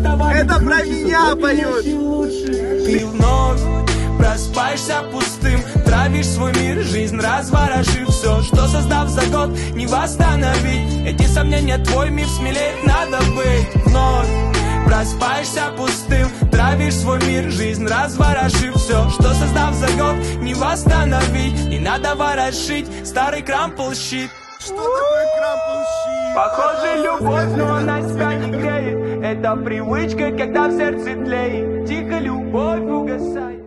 Это про меня поют. Ты вновь просыпаешься пустым, травишь свой мир, жизнь разворошив все, что создав за год, не восстановить. Эти сомнения, твой миф, смелеть надо быть. Вновь просыпаешься пустым, травишь свой мир, жизнь разворошив все, что создав за год, не восстановить. Не надо ворошить старый крампл-щит. Что такое крампл-щит? Похоже, любовь, но она себя не греет. Это привычка, когда в сердце тлеет. Тихо любовь угасает.